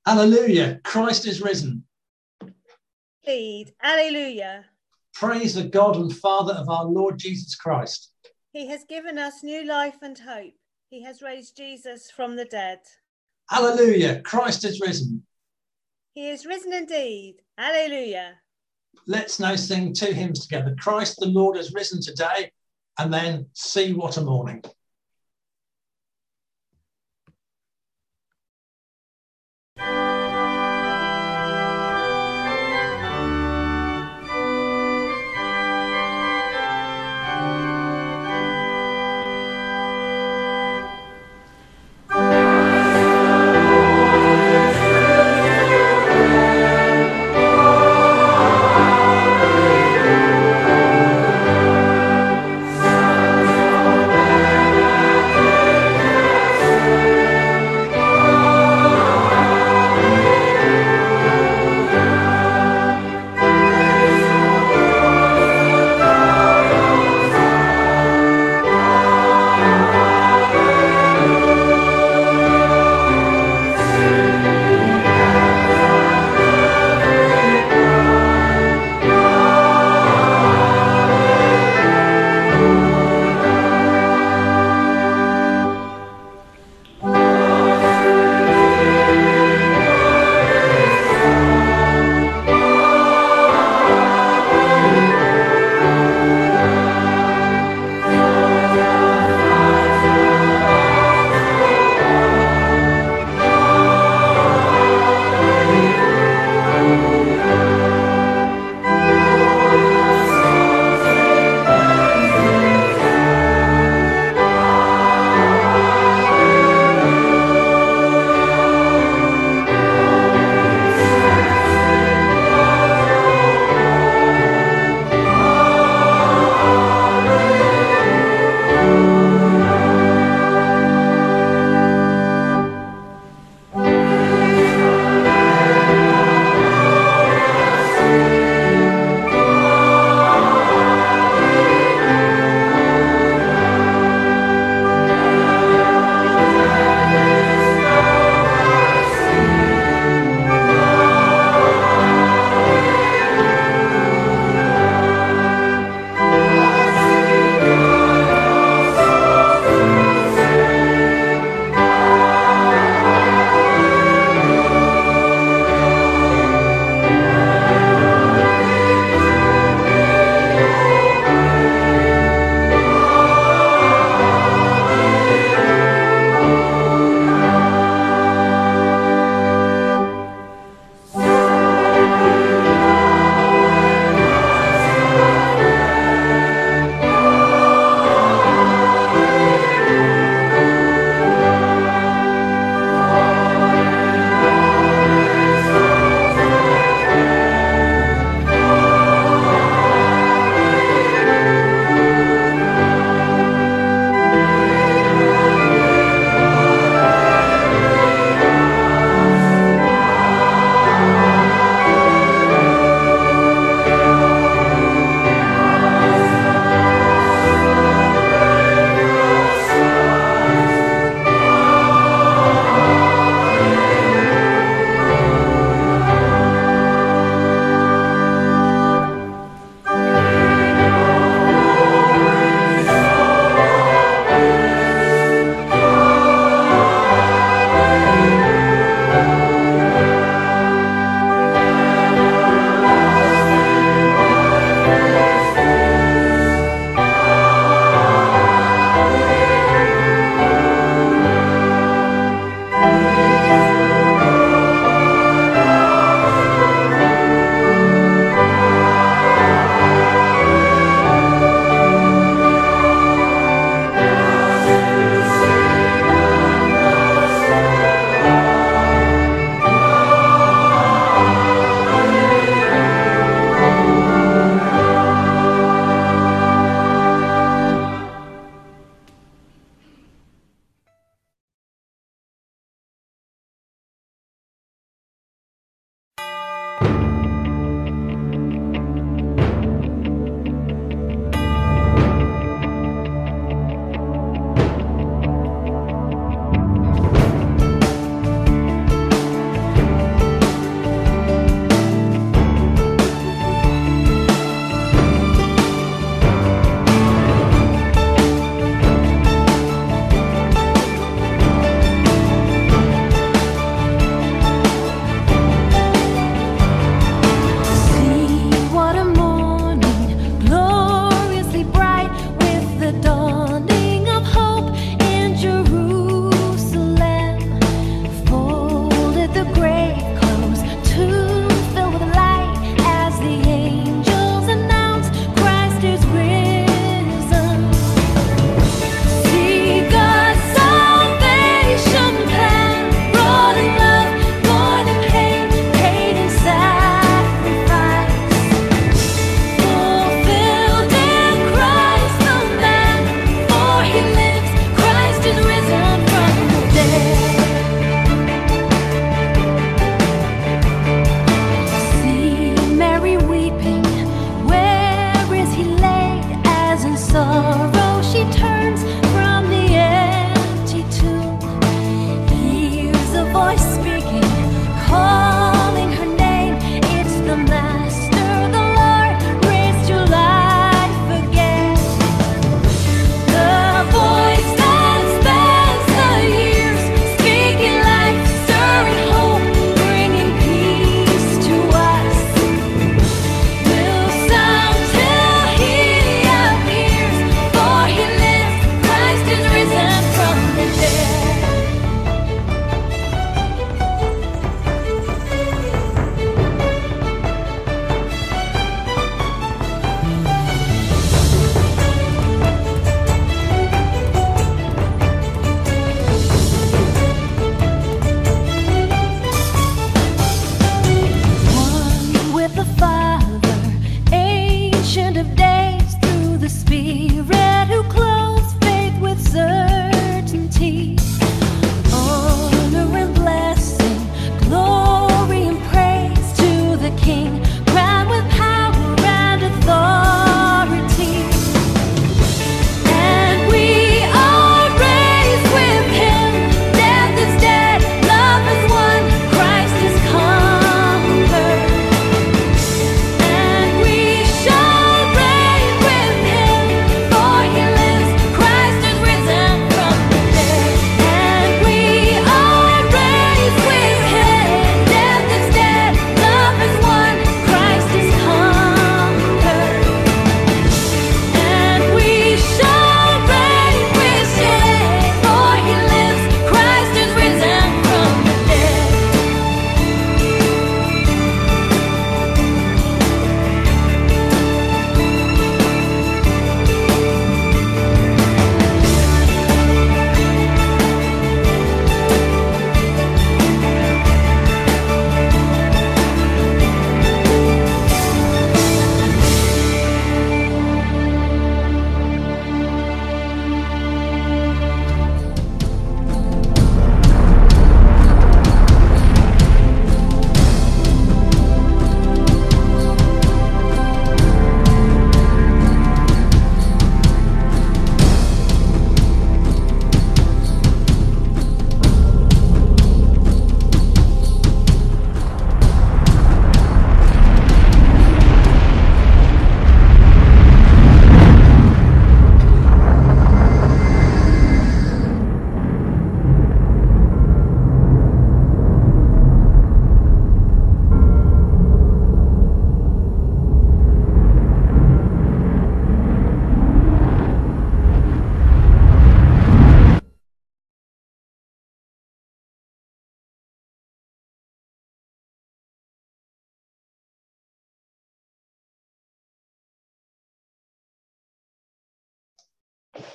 Hallelujah. Christ is risen. Indeed. Alleluia. Praise the God and Father of our Lord Jesus Christ. He has given us new life and hope. He has raised Jesus from the dead. Hallelujah. Christ is risen. He is risen indeed. Alleluia. Let's now sing two hymns together. Christ the Lord has risen today, and then See What a Morning. Amen.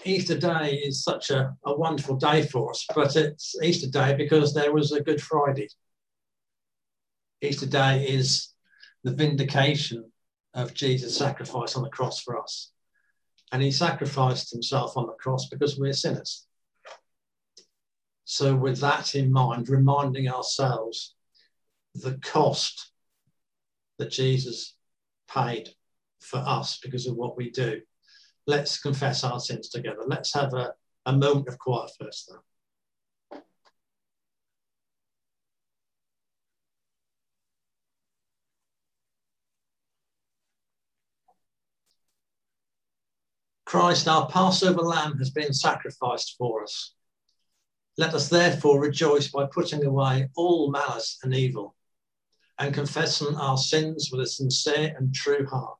Easter Day is such a wonderful day for us, but it's Easter Day because there was a Good Friday. Easter Day is the vindication of Jesus' sacrifice on the cross for us. And he sacrificed himself on the cross because we're sinners. So with that in mind, reminding ourselves the cost that Jesus paid for us because of what we do. Let's confess our sins together. Let's have a moment of quiet first, though. Christ, our Passover lamb, has been sacrificed for us. Let us therefore rejoice by putting away all malice and evil and confessing our sins with a sincere and true heart.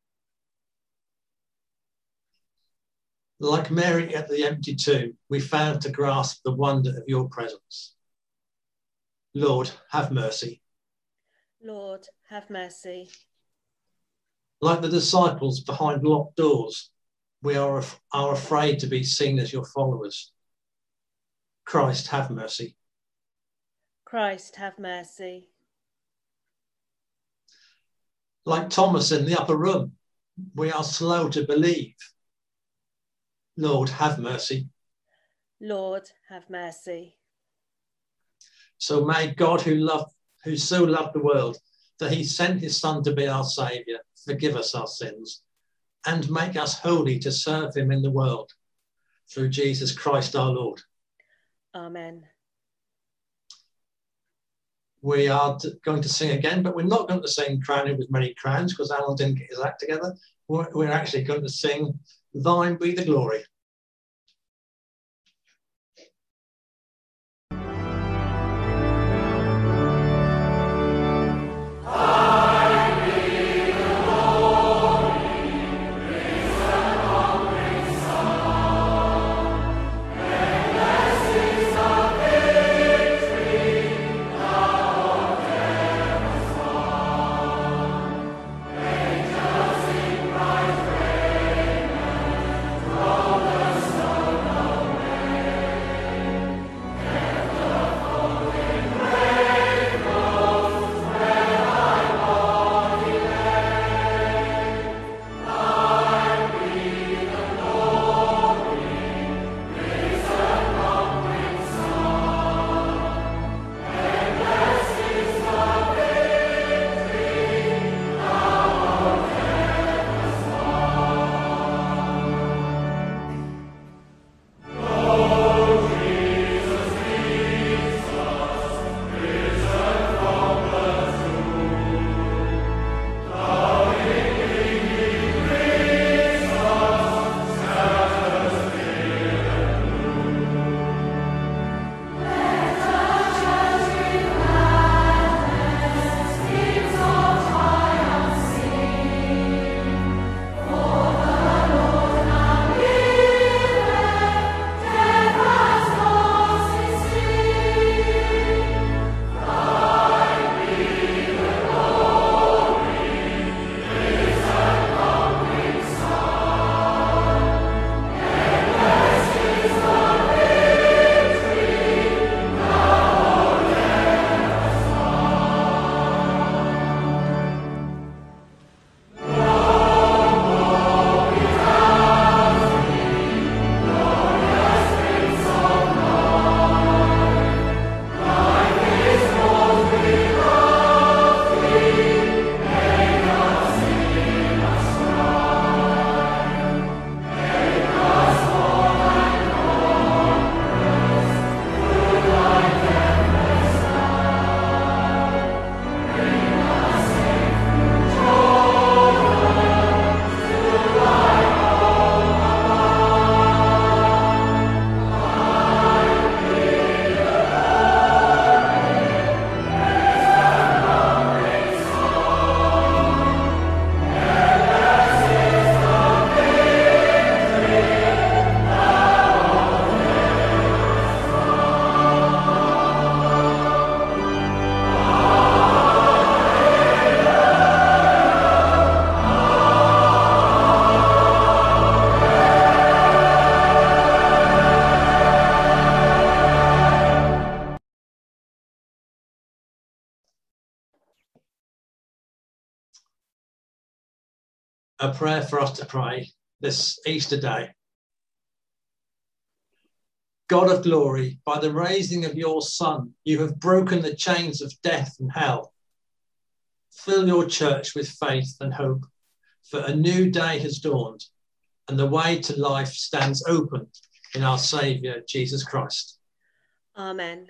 Like Mary at the empty tomb, we failed to grasp the wonder of your presence. Lord, have mercy. Lord, have mercy. Like the disciples behind locked doors, we are afraid to be seen as your followers. Christ, have mercy. Christ, have mercy. Like Thomas in the upper room, we are slow to believe. Lord, have mercy. Lord, have mercy. So may God, who so loved the world, that he sent his Son to be our Saviour, forgive us our sins, and make us holy to serve him in the world. Through Jesus Christ our Lord. Amen. We are going to sing again, but we're not going to sing Crowning with Many Crowns because Alan didn't get his act together. We're actually going to sing Thine Be the Glory. Oh, a prayer for us to pray this Easter day. God of glory, by the raising of your Son, you have broken the chains of death and hell. Fill your church with faith and hope, for a new day has dawned, and the way to life stands open in our Saviour, Jesus Christ. Amen.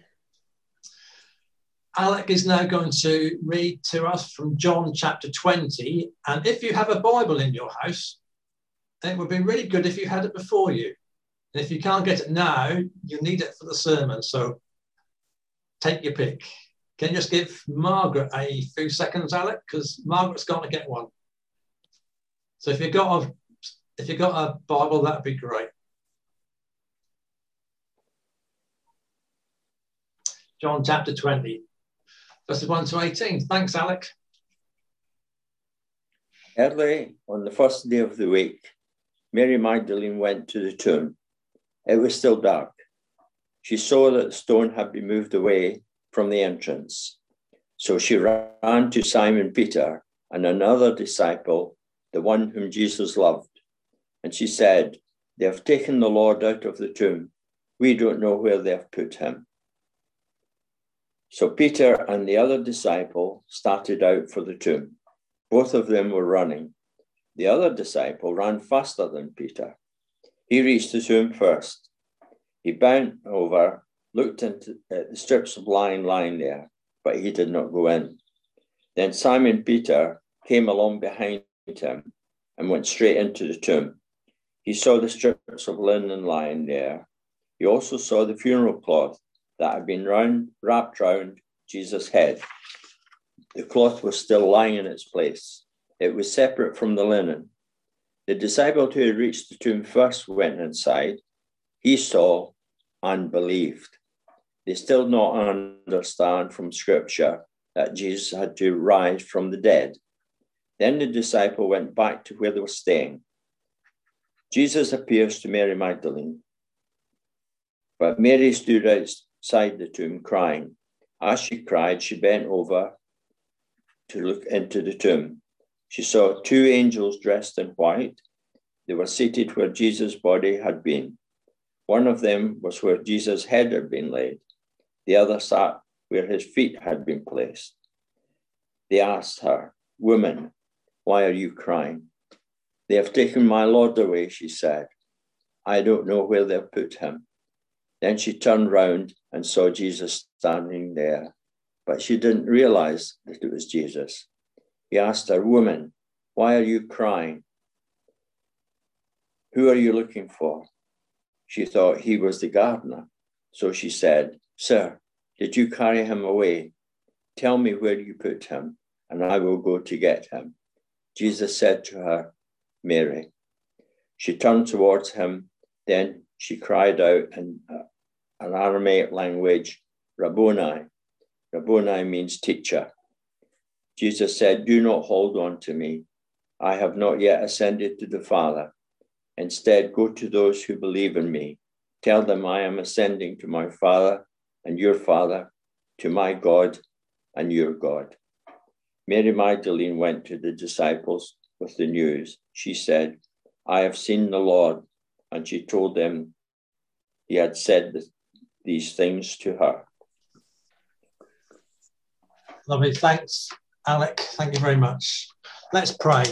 Alec is now going to read to us from John chapter 20. And if you have a Bible in your house, it would be really good if you had it before you. And if you can't get it now, you'll need it for the sermon. So take your pick. Can you just give Margaret a few seconds, Alec? Because Margaret's going to get one. So if you've got a Bible, that'd be great. John chapter 20. Verses 1 to 18. Thanks, Alec. Early on the first day of the week, Mary Magdalene went to the tomb. It was still dark. She saw that the stone had been moved away from the entrance. So she ran to Simon Peter and another disciple, the one whom Jesus loved. And she said, "They have taken the Lord out of the tomb. We don't know where they have put him." So Peter and the other disciple started out for the tomb. Both of them were running. The other disciple ran faster than Peter. He reached the tomb first. He bent over, looked at the strips of linen lying there, but he did not go in. Then Simon Peter came along behind him and went straight into the tomb. He saw the strips of linen lying there. He also saw the funeral cloth that had been wrapped round Jesus' head. The cloth was still lying in its place. It was separate from the linen. The disciple who had reached the tomb first went inside. He saw and believed. They still not understand from Scripture that Jesus had to rise from the dead. Then the disciple went back to where they were staying. Jesus appears to Mary Magdalene, but Mary stood outside the tomb crying. As she cried, she bent over to look into the tomb. She saw two angels dressed in white. They were seated where Jesus' body had been. One of them was where Jesus' head had been laid. The other sat where his feet had been placed. They asked her, "Woman, why are you crying?" "They have taken my Lord away," she said. "I don't know where they've put him." Then she turned round and saw Jesus standing there, but she didn't realize that it was Jesus. He asked her, "Woman, why are you crying? Who are you looking for?" She thought he was the gardener. So she said, "Sir, did you carry him away? Tell me where you put him, and I will go to get him." Jesus said to her, "Mary." She turned towards him. Then she cried out in an Aramaic language, "Rabboni." Rabboni means teacher. Jesus said, "Do not hold on to me. I have not yet ascended to the Father. Instead, go to those who believe in me. Tell them I am ascending to my Father and your Father, to my God and your God." Mary Magdalene went to the disciples with the news. She said, "I have seen the Lord," and she told them he had said these things to her. Lovely. Thanks, Alec. Thank you very much. Let's pray.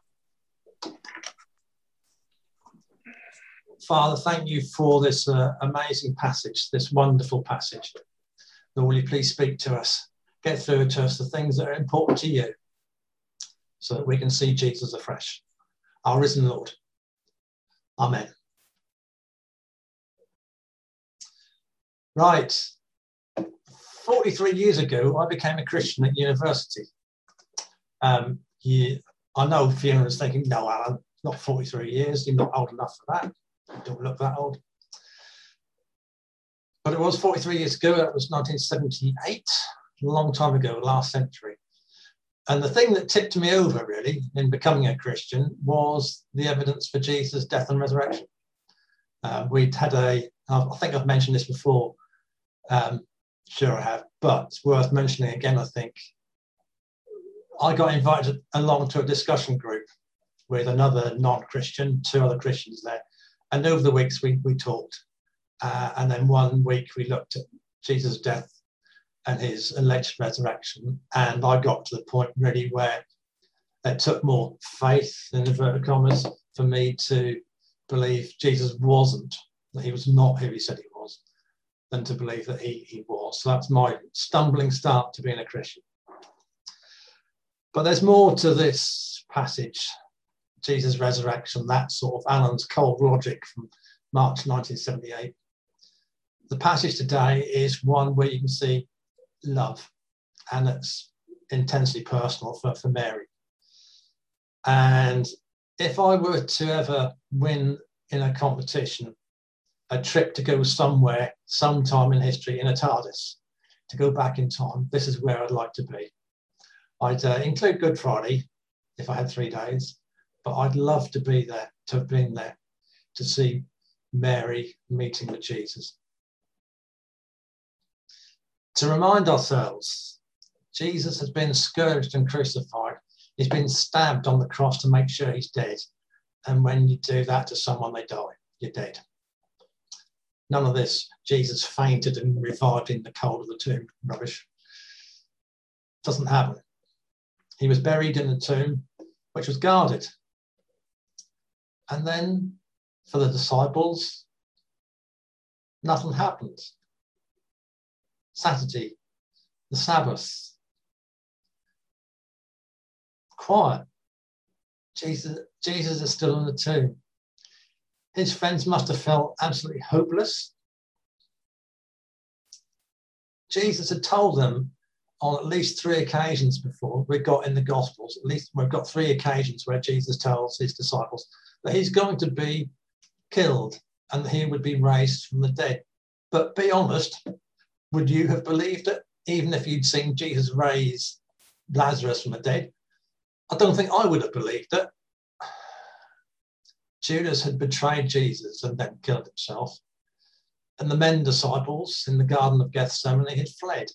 Father, thank you for this amazing passage, this wonderful passage. Lord, will you please speak to us, get through to us the things that are important to you, so that we can see Jesus afresh, our risen Lord. Amen. Right. 43 years ago, I became a Christian at university. I know Fiona's thinking, "No, Alan, not 43 years. You're not old enough for that. You don't look that old." But it was 43 years ago. That was 1978, a long time ago, last century. And the thing that tipped me over, really, in becoming a Christian was the evidence for Jesus' death and resurrection. We'd had I think I've mentioned this before. Sure I have, but it's worth mentioning again, I think. I got invited along to a discussion group with another non-Christian, 2 other Christians there. And over the weeks we talked. And then one week we looked at Jesus' death and his alleged resurrection. And I got to the point really where it took more faith, in inverted commas, for me to believe Jesus wasn't, that he was not who he said he was, than to believe that he was. So that's my stumbling start to being a Christian. But there's more to this passage, Jesus' resurrection, that sort of Alan's cold logic from March 1978. The passage today is one where you can see love, and it's intensely personal for Mary. And if I were to ever win in a competition, a trip to go somewhere, sometime in history, in a TARDIS, to go back in time, this is where I'd like to be. I'd include Good Friday, if I had 3 days, but I'd love to be there, to have been there, to see Mary meeting with Jesus. To remind ourselves, Jesus has been scourged and crucified. He's been stabbed on the cross to make sure he's dead. And when you do that to someone, they die. You're dead. None of this, Jesus fainted and revived in the cold of the tomb. Rubbish. Doesn't happen. He was buried in a tomb which was guarded. And then for the disciples, nothing happened. Saturday, the Sabbath, quiet. Jesus is still in the tomb. His friends must have felt absolutely hopeless. Jesus had told them on at least 3 occasions before, we've got in the Gospels, at least we've got 3 occasions where Jesus tells his disciples that he's going to be killed and that he would be raised from the dead. But be honest, would you have believed it, even if you'd seen Jesus raise Lazarus from the dead? I don't think I would have believed it. Judas had betrayed Jesus and then killed himself. And the men disciples in the Garden of Gethsemane had fled.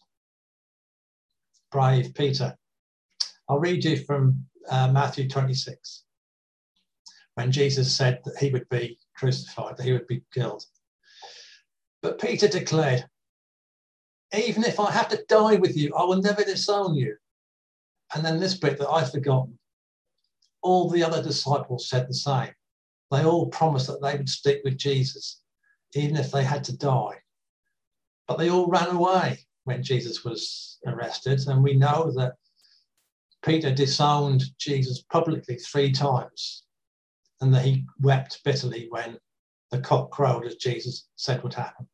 Brave Peter. I'll read you from Matthew 26, when Jesus said that he would be crucified, that he would be killed. But Peter declared, even if I have to die with you, I will never disown you. And then this bit that I've forgotten. All the other disciples said the same. They all promised that they would stick with Jesus, even if they had to die. But they all ran away when Jesus was arrested. And we know that Peter disowned Jesus publicly 3 times, and that he wept bitterly when the cock crowed, as Jesus said would happen.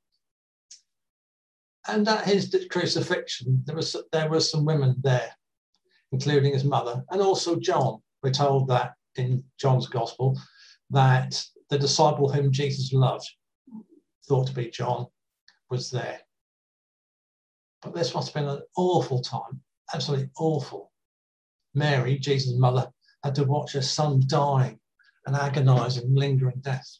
And at his crucifixion, there were some women there, including his mother, and also John. We're told that in John's Gospel, that the disciple whom Jesus loved, thought to be John, was there. But this must have been an awful time, absolutely awful. Mary, Jesus' mother, had to watch her son dying, an agonizing, lingering death.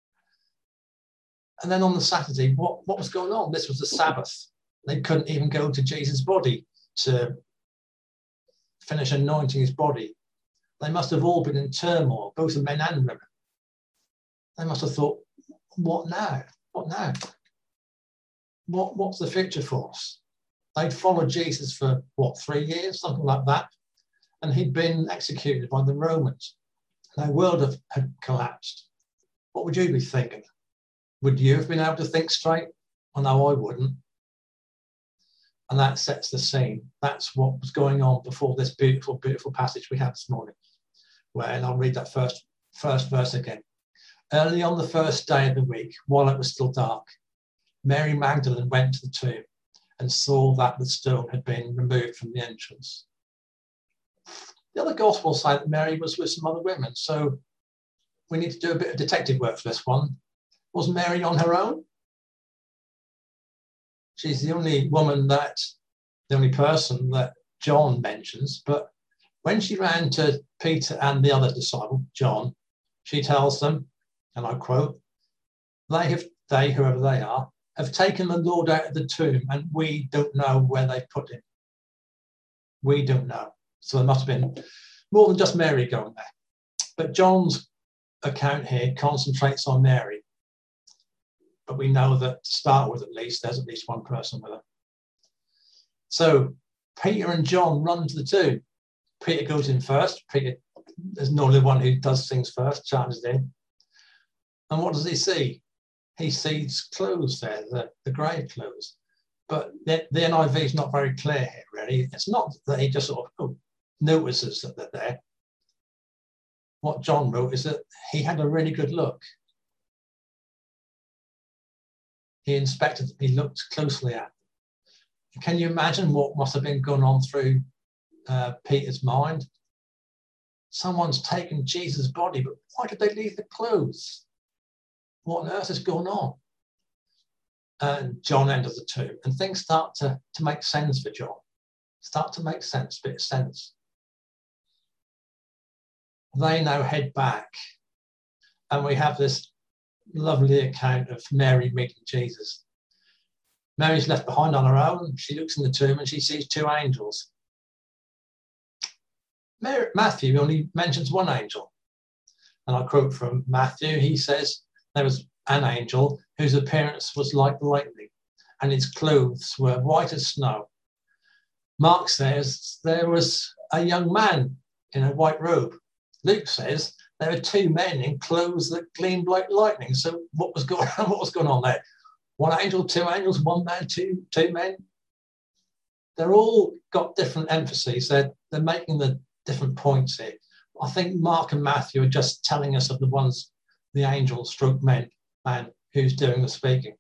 And then on the Saturday, what was going on? This was the Sabbath. They couldn't even go to Jesus' body to finish anointing his body. They must have all been in turmoil, both the men and women. They must have thought, what now? What now? What's the future for us? They'd followed Jesus for, 3 years, something like that. And he'd been executed by the Romans. Their world had collapsed. What would you be thinking? Would you have been able to think straight? Well, no, I wouldn't. And that sets the scene. That's what was going on before this beautiful, beautiful passage we had this morning. And I'll read that first verse again. Early on the first day of the week, while it was still dark, Mary Magdalene went to the tomb and saw that the stone had been removed from the entrance. The other Gospels say that Mary was with some other women, so we need to do a bit of detective work for this one. Was Mary on her own? She's the only person that John mentions, but when she ran to Peter and the other disciple, John, she tells them, and I quote, they, whoever they are, have taken the Lord out of the tomb, and we don't know where they put him. We don't know. So there must have been more than just Mary going there. But John's account here concentrates on Mary. But we know that to start with, at least, there's at least one person with her. So Peter and John run to the tomb. Peter goes in first. Peter is normally the one who does things first, charges in. And what does he see? He sees clothes there, the grave clothes. But the NIV is not very clear here, really. It's not that he just sort of notices that they're there. What John wrote is that he had a really good look. He inspected them, he looked closely at them. Can you imagine what must have been going on through Peter's mind? Someone's taken Jesus' body, but why did they leave the clothes? What on earth is going on? And John enters the tomb, and things start to make sense for John. Start to make sense, bit of sense. They now head back, and we have this lovely account of Mary meeting Jesus. Mary's left behind on her own. She looks in the tomb and she sees two angels. Matthew only mentions one angel. And I quote from Matthew, he says, there was an angel whose appearance was like lightning, and his clothes were white as snow. Mark says there was a young man in a white robe. Luke says there were two men in clothes that gleamed like lightning. So what was going on? What was going on there? One angel, two angels, one man, two men. They're all got different emphases. They're making the different points here. I think Mark and Matthew are just telling us of the ones, the angel stroke man who's doing the speaking.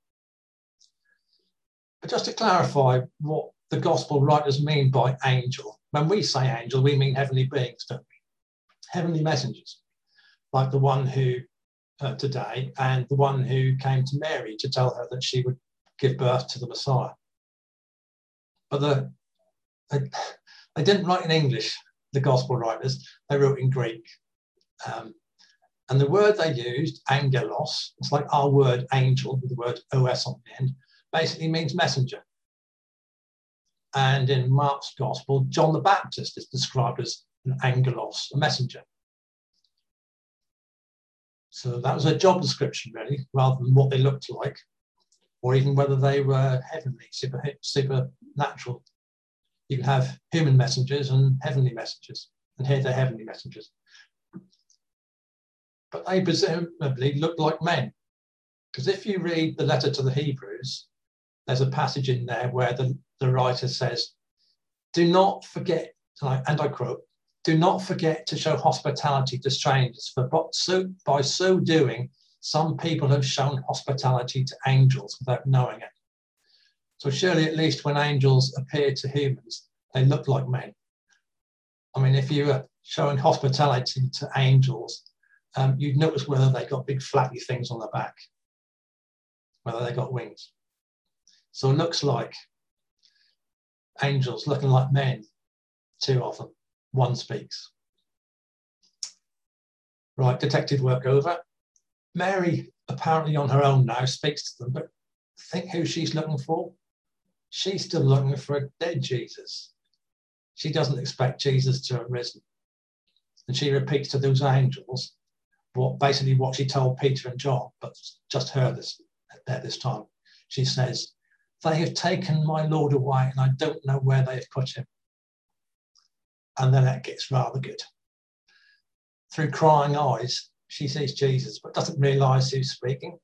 But just to clarify what the gospel writers mean by angel, when we say angel, we mean heavenly beings, don't we? Heavenly messengers, like the one who today and the one who came to Mary to tell her that she would give birth to the Messiah. But they didn't write in English, the gospel writers, they wrote in Greek. And the word they used, angelos, it's like our word angel with the word os on the end, basically means messenger. And in Mark's gospel, John the Baptist is described as an angelos, a messenger. So that was a job description, really, rather than what they looked like, or even whether they were heavenly, supernatural. You can have human messengers and heavenly messengers, and here they're heavenly messengers. But they presumably looked like men, because if you read the letter to the Hebrews, there's a passage in there where the writer says, do not forget, and I quote, do not forget to show hospitality to strangers, for by so doing, some people have shown hospitality to angels without knowing it. So surely at least when angels appear to humans, they look like men. I mean, if you were showing hospitality to angels, you'd notice whether they got big flappy things on their back, whether they got wings. So it looks like angels looking like men too often. One speaks. Right, detective work over. Mary, apparently on her own now, speaks to them, but think who she's looking for? She's still looking for a dead Jesus. She doesn't expect Jesus to have risen. And she repeats to those angels basically what she told Peter and John, but just heard this at this time. She says, they have taken my Lord away and I don't know where they have put him. And then it gets rather good. Through crying eyes, she sees Jesus, but doesn't realise who's speaking.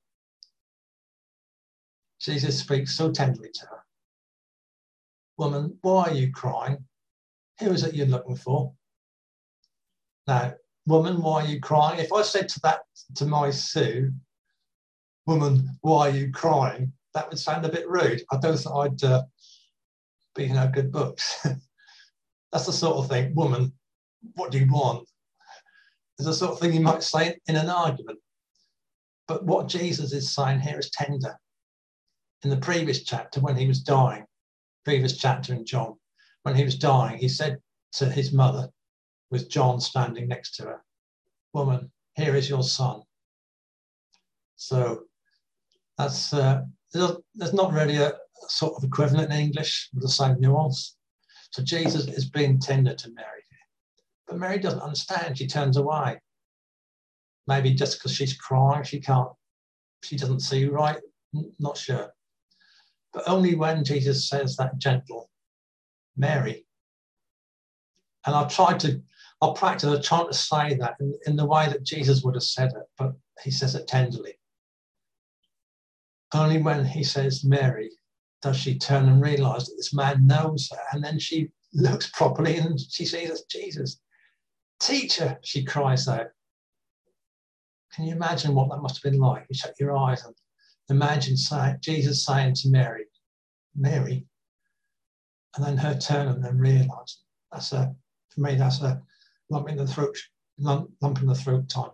Jesus speaks so tenderly to her. Woman, why are you crying? Who is it you're looking for? Now, woman, why are you crying? If I said to my Sue, woman, why are you crying? That would sound a bit rude. I don't think I'd be in her good books. That's the sort of thing, woman, what do you want? It's the sort of thing you might say in an argument. But what Jesus is saying here is tender. In the previous chapter, when he was dying, previous chapter in John, when he was dying, he said to his mother, with John standing next to her, woman, here is your son. So that's there's not really a sort of equivalent in English with the same nuance. So Jesus is being tender to Mary here. But Mary doesn't understand. She turns away. Maybe just because she's crying, she doesn't see right, not sure. But only when Jesus says that gentle, Mary. And I practice trying to say that in the way that Jesus would have said it, but he says it tenderly. Only when he says Mary does she turn and realize that this man knows her, and then she looks properly and she sees it's Jesus. Teacher, she cries out. Can you imagine what that must have been like? You shut your eyes and imagine Jesus saying to Mary, Mary, and then her turn and then realise. For me, that's a lump in the throat time.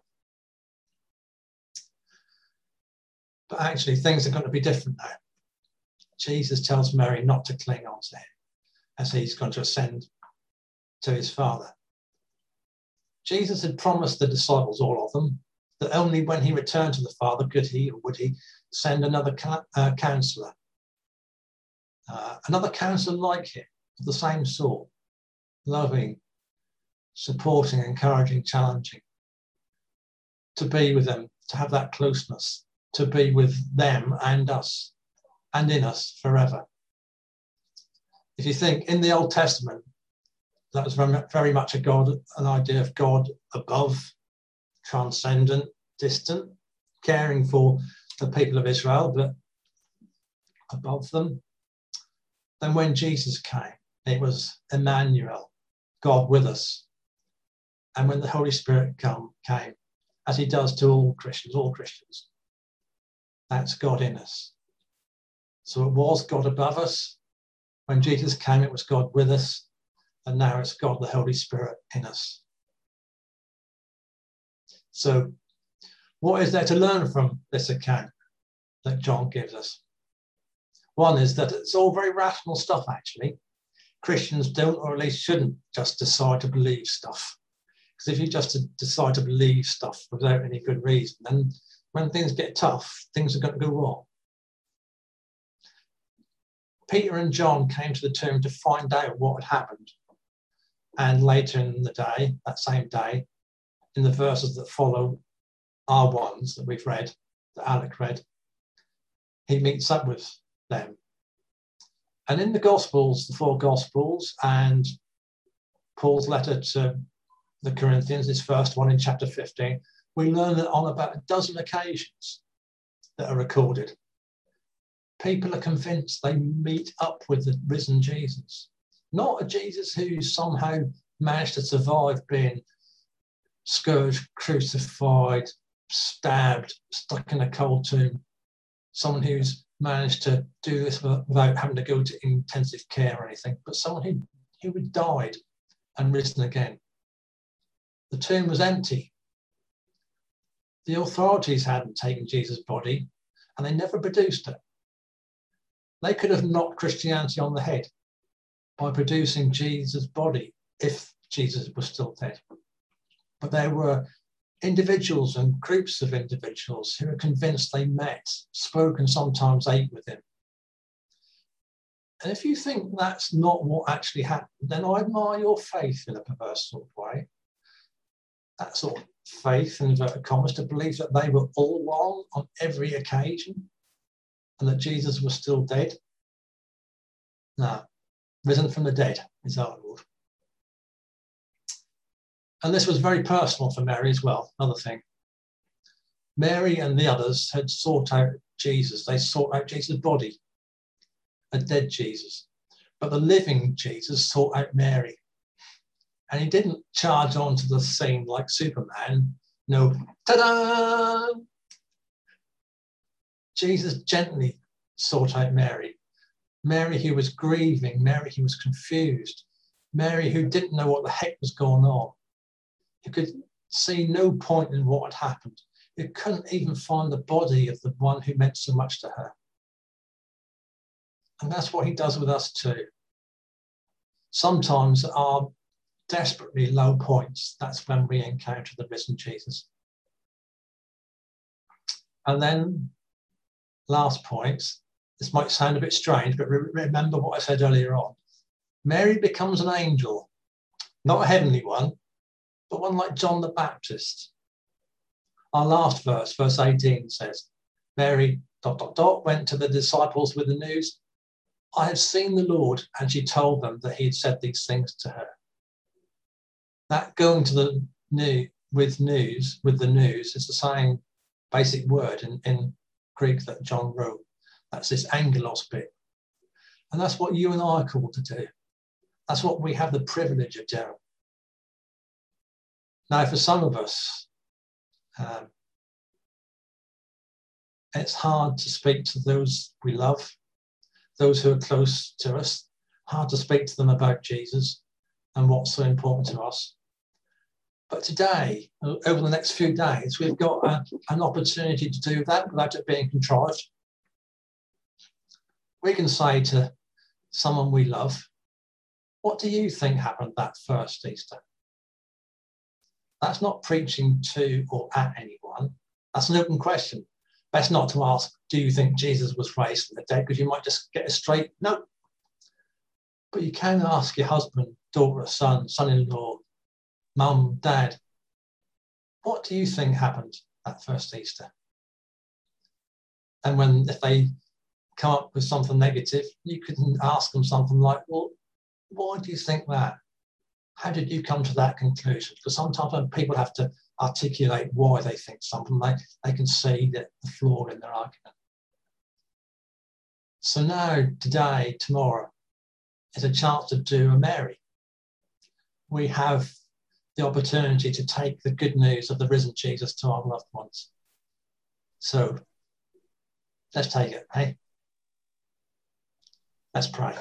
But actually, things are going to be different now. Jesus tells Mary not to cling on to him as he's going to ascend to his Father. Jesus had promised the disciples, all of them, that only when he returned to the Father would he send another counselor. Another counselor like him, of the same sort, loving, supporting, encouraging, challenging, to be with them, to have that closeness, to be with them and us, and in us forever. If you think in the Old Testament, that was very much an idea of God above, transcendent, distant, caring for the people of Israel, but above them. Then when Jesus came, it was Emmanuel, God with us. And when the Holy Spirit came, as he does to all Christians, that's God in us. So it was God above us. When Jesus came, it was God with us. And now it's God, the Holy Spirit, in us. So what is there to learn from this account that John gives us? One is that it's all very rational stuff, actually. Christians don't, or at least shouldn't, just decide to believe stuff. Because if you just decide to believe stuff without any good reason, then when things get tough, things are going to go wrong. Peter and John came to the tomb to find out what had happened. And later in the day, that same day, in the verses that follow are ones that we've read, that Alec read, he meets up with them. And in the Gospels, the 4 Gospels, and Paul's letter to the Corinthians, this first one in chapter 15, we learn that on about a dozen occasions that are recorded, people are convinced they meet up with the risen Jesus. Not a Jesus who somehow managed to survive being scourged, crucified, stabbed, stuck in a cold tomb. Someone who's managed to do this without having to go to intensive care or anything, but someone who had died and risen again. The tomb was empty. The authorities hadn't taken Jesus' body, and they never produced it. They could have knocked Christianity on the head by producing Jesus' body if Jesus was still dead. But there were individuals and groups of individuals who were convinced they met, spoke, and sometimes ate with him. And if you think that's not what actually happened, then I admire your faith in a perverse sort of way. That sort of faith, in inverted commas, to believe that they were all wrong on every occasion and that Jesus was still dead. No, risen from the dead is our Lord. And this was very personal for Mary as well, another thing. Mary and the others had sought out Jesus. They sought out Jesus' body, a dead Jesus. But the living Jesus sought out Mary. And he didn't charge onto the scene like Superman. No, ta-da! Jesus gently sought out Mary. Mary who was grieving, Mary who was confused, Mary who didn't know what the heck was going on, who could see no point in what had happened, who couldn't even find the body of the one who meant so much to her. And that's what he does with us too. Sometimes at our desperately low points, that's when we encounter the risen Jesus. And then, last point, this might sound a bit strange, but remember what I said earlier on. Mary becomes an angel, not a heavenly one, but one like John the Baptist. Our last verse, verse 18 says, Mary ... went to the disciples with the news, I have seen the Lord, and she told them that he had said these things to her. That going to the with the news is the same basic word in Greek that John wrote. That's this angelos bit. And that's what you and I are called to do. That's what we have the privilege of doing. Now, for some of us, it's hard to speak to those we love, those who are close to us, hard to speak to them about Jesus and what's so important to us. But today, over the next few days, we've got an opportunity to do that without it being contrived. We can say to someone we love, what do you think happened that first Easter? That's not preaching to or at anyone. That's an open question. Best not to ask, do you think Jesus was raised from the dead? Because you might just get a straight no. But you can ask your husband, daughter, son, son-in-law, mum, dad, what do you think happened that first Easter? And if they come up with something negative, you can ask them something like, well, why do you think that? How did you come to that conclusion? Because sometimes when people have to articulate why they think something, they can see the flaw in their argument. So now, today, tomorrow, is a chance to do a Mary. We have the opportunity to take the good news of the risen Jesus to our loved ones. So let's take it, hey? Let's pray.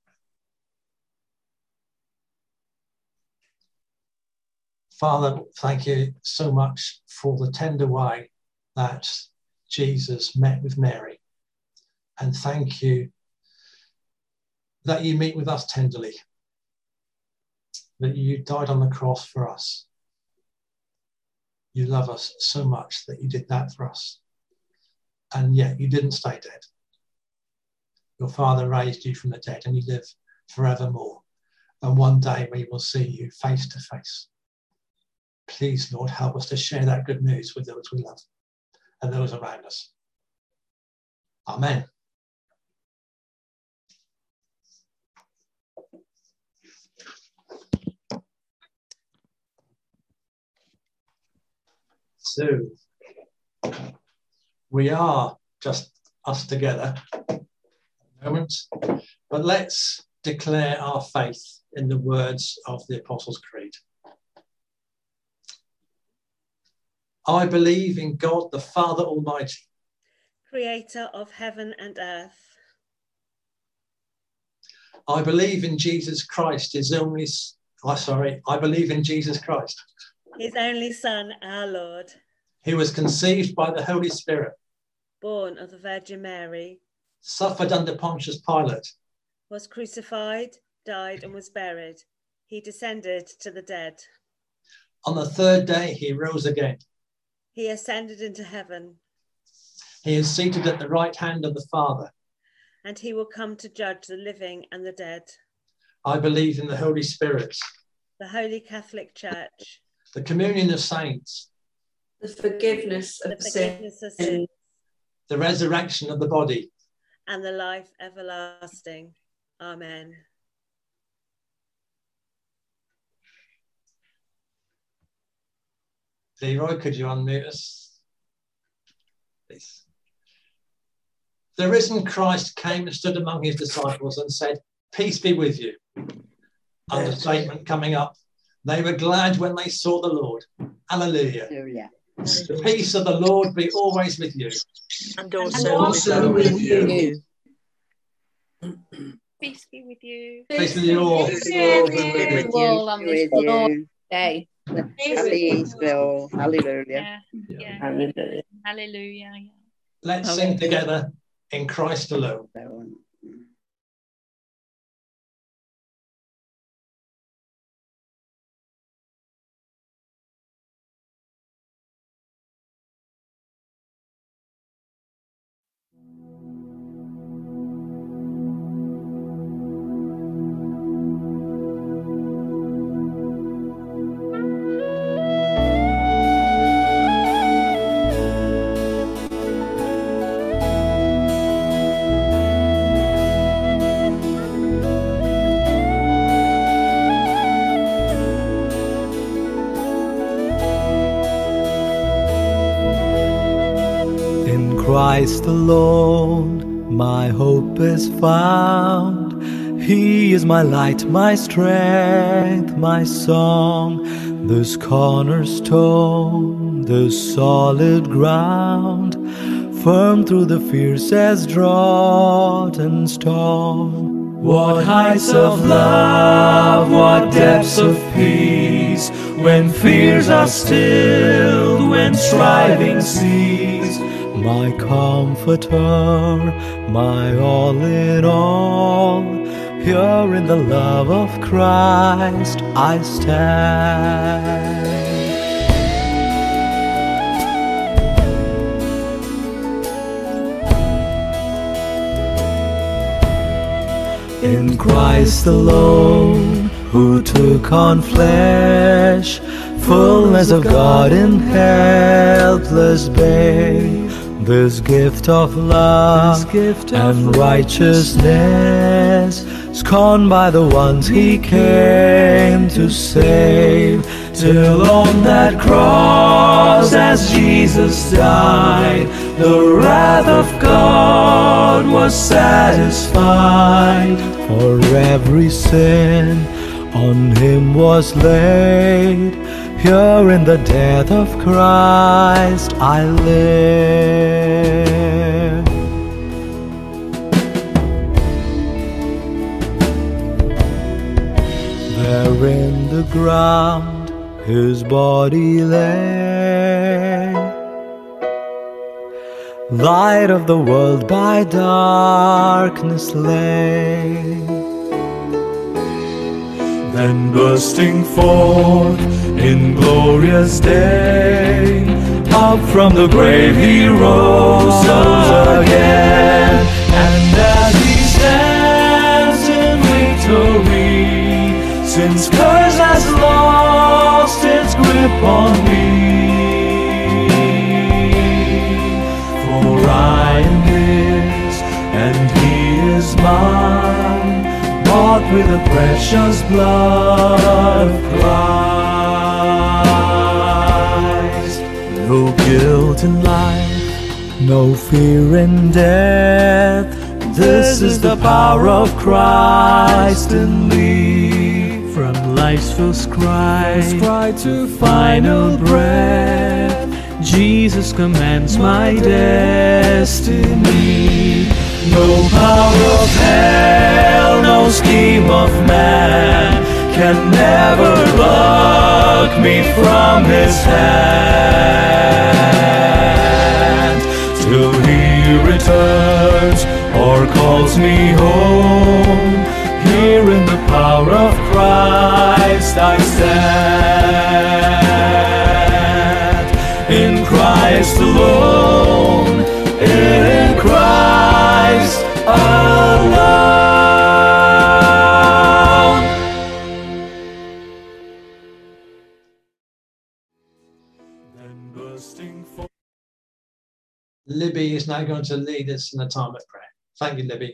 Father, thank you so much for the tender way that Jesus met with Mary. And thank you that you meet with us tenderly, that you died on the cross for us. You love us so much that you did that for us. And yet you didn't stay dead. Your Father raised you from the dead and you live forevermore. And one day we will see you face to face. Please, Lord, help us to share that good news with those we love and those around us. Amen. So, we are just us together at the moment, but let's declare our faith in the words of the Apostles' Creed. I believe in God, the Father Almighty, creator of heaven and earth. I believe in Jesus Christ, I believe in Jesus Christ, his only Son, our Lord, who was conceived by the Holy Spirit, born of the Virgin Mary, suffered under Pontius Pilate, was crucified, died and was buried. He descended to the dead. On the third day he rose again. He ascended into heaven. He is seated at the right hand of the Father. And he will come to judge the living and the dead. I believe in the Holy Spirit, the Holy Catholic Church, the communion of saints, the forgiveness of sins, the resurrection of the body, and the life everlasting. Amen. Leroy, could you unmute us, please? The risen Christ came and stood among his disciples and said, "Peace be with you." Understatement coming up. They were glad when they saw the Lord. Hallelujah. The peace of the Lord be always with you. And also with you. Peace be with you. Peace with you all. Peace with you. Day. Hallelujah. Yeah. Hallelujah. Hallelujah. Let's sing together, In Christ Alone. Christ alone my hope is found. He is my light, my strength, my song, this cornerstone, this solid ground, firm through the fiercest drought and storm. What heights of love, what depths of peace, when fears are stilled, when striving cease. My comforter, my all in all, here in the love of Christ I stand. In Christ alone, who took on flesh, fullness of God in helpless babe, this gift of love and righteousness, scorned by the ones he came to save, till on that cross as Jesus died, the wrath of God was satisfied. For every sin on him was laid, here in the death of Christ I live. There in the ground his body lay, light of the world by darkness lay. Then bursting forth in glorious day, up from the grave he rose again. And as he stands in victory, sin's curse has lost its grip on me. For I am his and he is mine, bought with the precious blood of Christ. No guilt in life, no fear in death, this is the power of Christ in me. From life's first cry to final breath, Jesus commands my destiny. No power of hell, no scheme of man can never pluck me from his hand, till he returns or calls me home. Here in the power of Christ I stand. In Christ alone, in Christ alone. Then bursting forth. Libby is now going to lead us in a time of prayer. Thank you, Libby.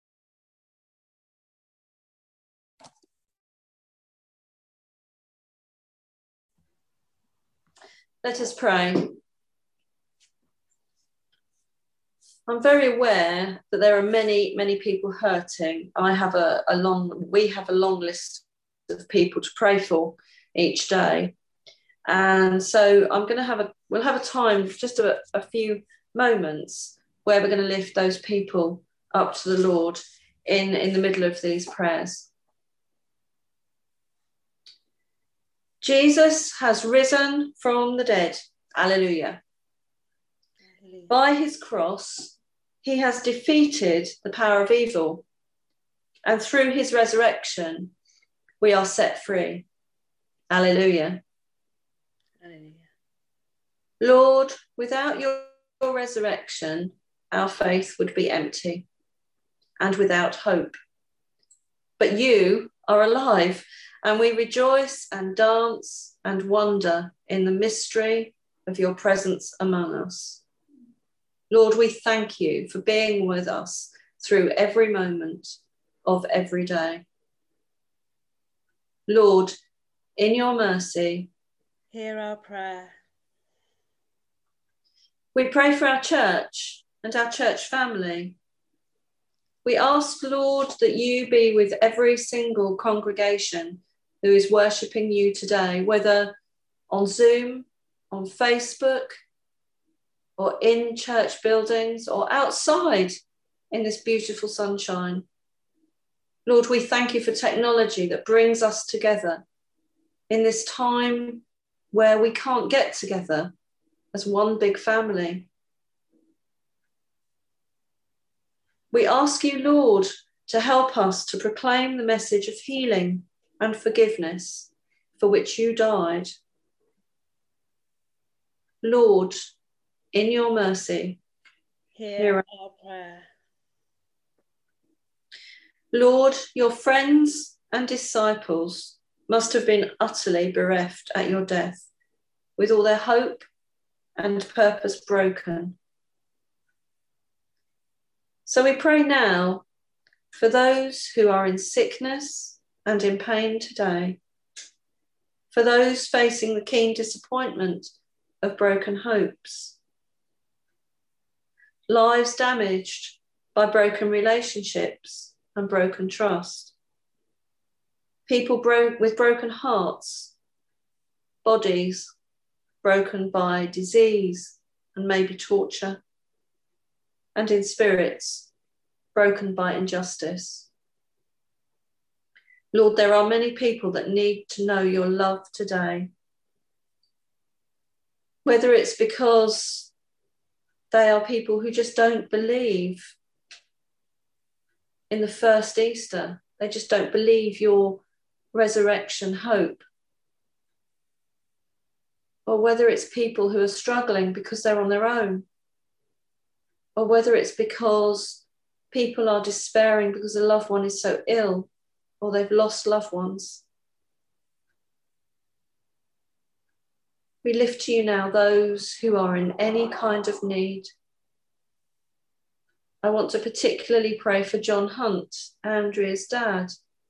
Let us pray. I'm very aware that there are many, many people hurting. We have a long list of people to pray for each day. And so we'll have a time, just a few moments where we're going to lift those people up to the Lord in the middle of these prayers. Jesus has risen from the dead. Alleluia. By his cross, he has defeated the power of evil. And through his resurrection, we are set free. Alleluia. Alleluia. Lord, without your resurrection, our faith would be empty and without hope. But you are alive, and we rejoice and dance and wonder in the mystery of your presence among us. Lord, we thank you for being with us through every moment of every day. Lord, in your mercy, hear our prayer. We pray for our church and our church family. We ask, Lord, that you be with every single congregation who is worshipping you today, whether on Zoom, on Facebook, or in church buildings, or outside in this beautiful sunshine. Lord, we thank you for technology that brings us together in this time where we can't get together as one big family. We ask you, Lord, to help us to proclaim the message of healing and forgiveness for which you died. Lord, in your mercy, hear our prayer. Lord, your friends and disciples must have been utterly bereft at your death, with all their hope and purpose broken. So we pray now for those who are in sickness and in pain today, for those facing the keen disappointment of broken hopes, lives damaged by broken relationships and broken trust, people with broken hearts, bodies broken by disease and maybe torture, and in spirits broken by injustice. Lord, there are many people that need to know your love today, whether it's because they are people who just don't believe in the first Easter. They just don't believe your resurrection hope. Or whether it's people who are struggling because they're on their own. Or whether it's because people are despairing because a loved one is so ill or they've lost loved ones. We lift to you now those who are in any kind of need. I want to particularly pray for John Hunt, Andrea's dad.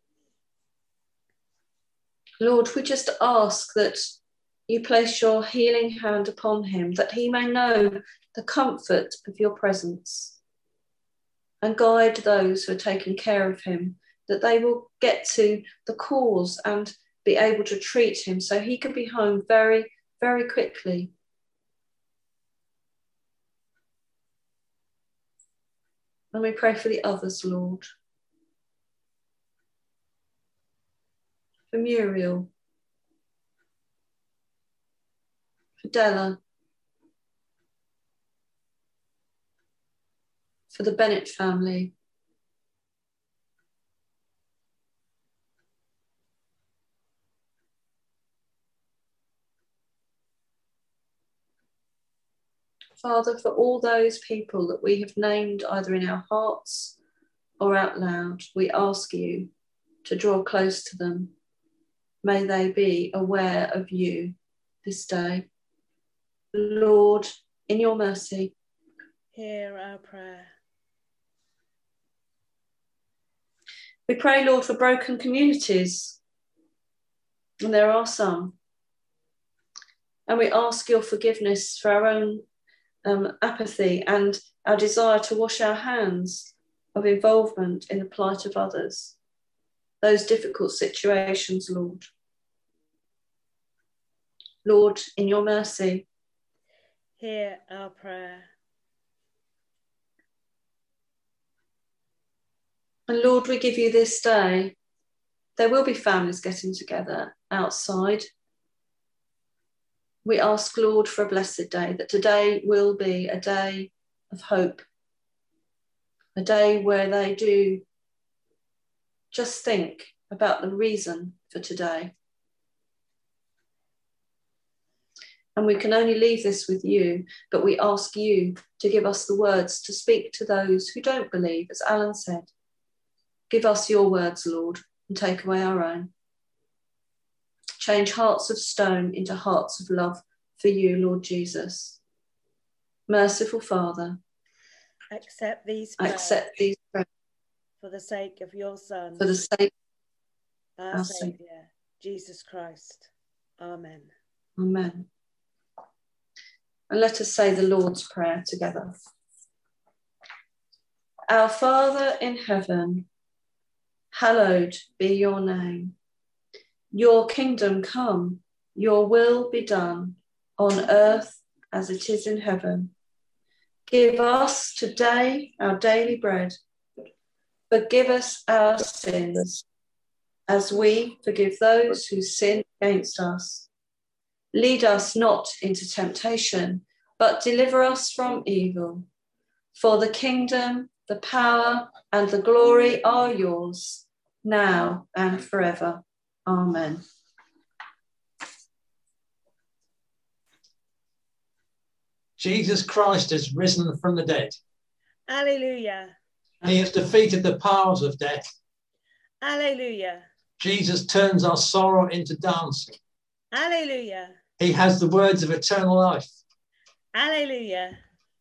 Lord, we just ask that you place your healing hand upon him, that he may know the comfort of your presence, and guide those who are taking care of him, that they will get to the cause and be able to treat him so he can be home very, very quickly. And we pray for the others, Lord. For Muriel, for Della, for the Bennett family, Father, for all those people that we have named either in our hearts or out loud, we ask you to draw close to them. May they be aware of you this day. Lord, in your mercy, hear our prayer. We pray, Lord, for broken communities, and there are some. And we ask your forgiveness for our own apathy and our desire to wash our hands of involvement in the plight of others, those difficult situations, Lord. Lord, in your mercy, hear our prayer. And Lord, we give you this day. There will be families getting together outside. We ask, Lord, for a blessed day, that today will be a day of hope, a day where they do just think about the reason for today. And we can only leave this with you, but we ask you to give us the words to speak to those who don't believe, as Alan said. Give us your words, Lord, and take away our own. Change hearts of stone into hearts of love for you, Lord Jesus. Merciful Father, accept these prayers for the sake of your Son, for the sake of our Saviour, Jesus Christ. Amen. Amen. And let us say the Lord's Prayer together. Our Father in heaven, hallowed be your name. Your kingdom come, your will be done, on earth as it is in heaven. Give us today our daily bread. Forgive us our sins, as we forgive those who sin against us. Lead us not into temptation, but deliver us from evil. For the kingdom, the power, and the glory are yours, now and forever. Amen. Jesus Christ is risen from the dead. Alleluia. He has defeated the powers of death. Alleluia. Jesus turns our sorrow into dancing. Alleluia. He has the words of eternal life. Alleluia.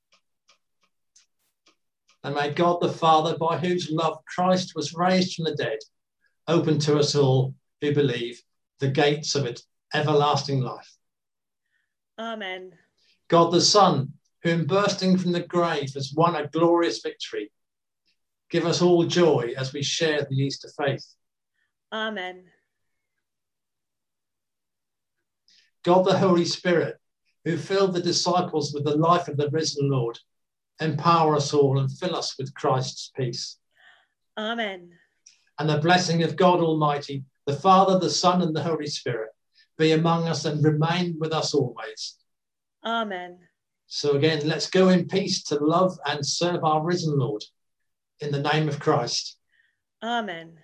And may God the Father, by whose love Christ was raised from the dead, open to us all who believe the gates of its everlasting life. Amen. God the Son, whom bursting from the grave has won a glorious victory, give us all joy as we share the Easter faith. Amen. God the Holy Spirit, who filled the disciples with the life of the risen Lord, empower us all and fill us with Christ's peace. Amen. And the blessing of God Almighty, the Father, the Son, and the Holy Spirit be among us and remain with us always. Amen. So again, let's go in peace to love and serve our risen Lord. In the name of Christ. Amen.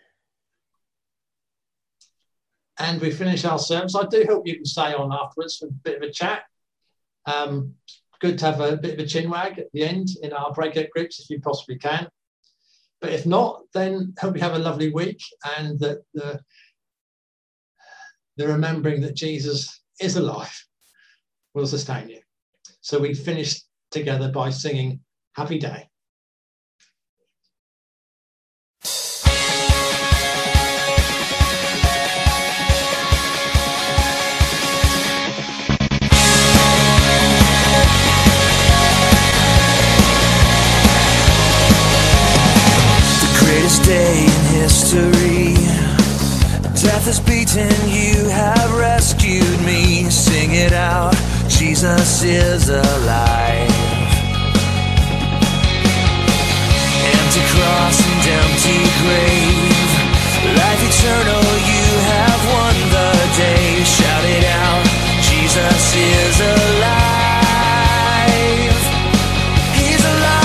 And we finish our service. I do hope you can stay on afterwards for a bit of a chat. Good to have a bit of a chinwag at the end in our breakout groups if you possibly can. But if not, then hope you have a lovely week and that the remembering that Jesus is alive will sustain you. So we finish together by singing Happy Day. Greatest day in history. Death has beaten, you have rescued me. Sing it out, Jesus is alive. Empty cross and empty grave, life eternal, you have won the day. Shout it out, Jesus is alive. He's alive.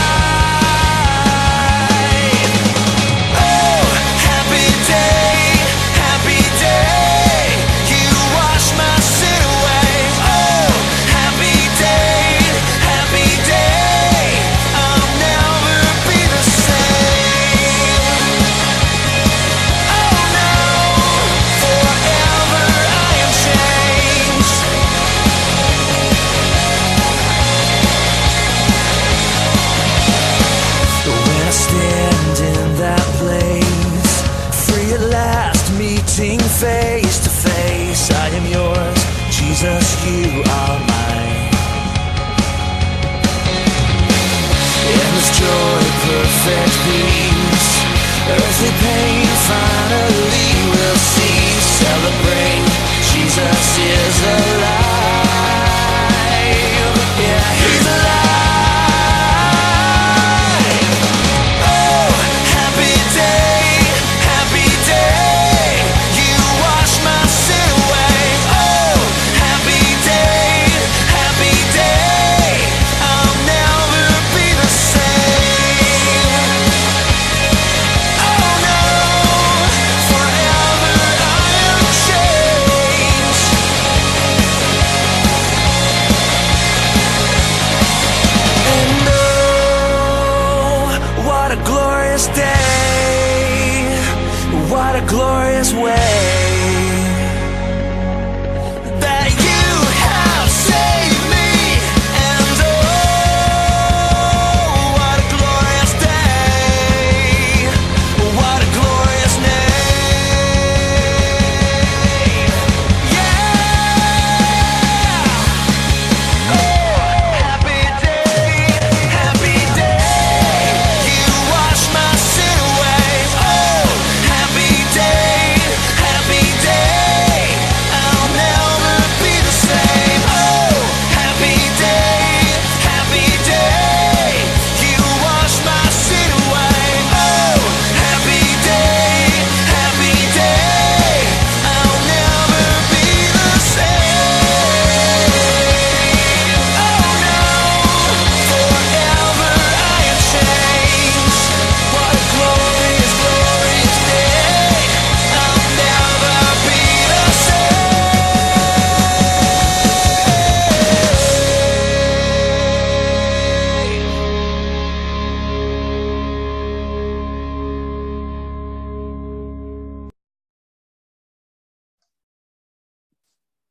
Face to face, I am yours, Jesus, you are mine. Endless joy, perfect peace, earthly pain, final